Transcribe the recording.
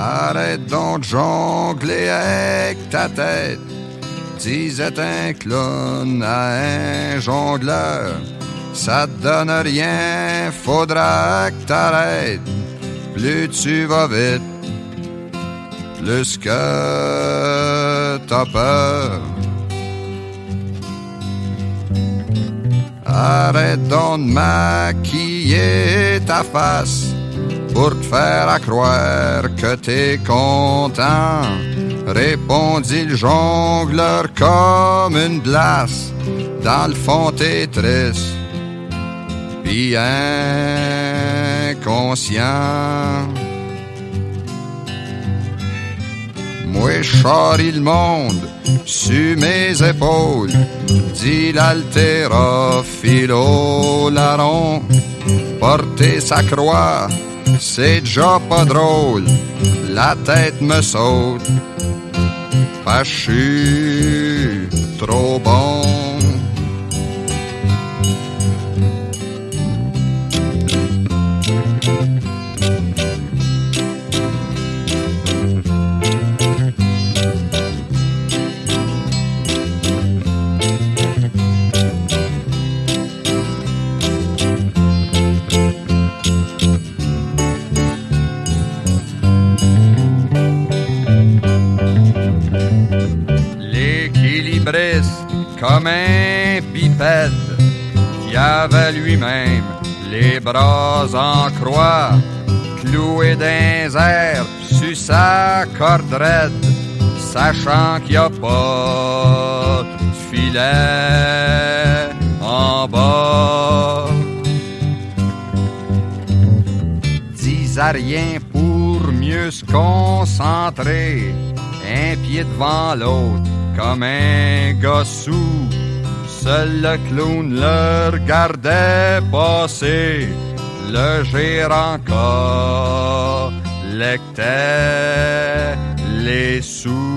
Arrête donc de jongler avec ta tête, disait un clown à un jongleur. Ça te donne rien, faudra que t'arrêtes. Plus tu vas vite, plus que t'as peur. Arrête donc de maquiller ta face pour te faire à croire que t'es content. Répondit le jongleur comme une glace. Dans le fond t'es triste pis inconscient. Moi j'charrie le monde sur mes épaules, dit l'haltérophilo larron. Porter sa croix, c'est déjà pas drôle, la tête me saute, parce que j'suis trop bon. Comme un bipède qui avait lui-même les bras en croix, cloué dans les airs sur sa corde raide, sachant qu'il n'y a pas de filet en bas. Disait rien pour mieux se concentrer, un pied devant l'autre comme un gars sous. Seul le clown le regardait passer, le gérant collectait les sous.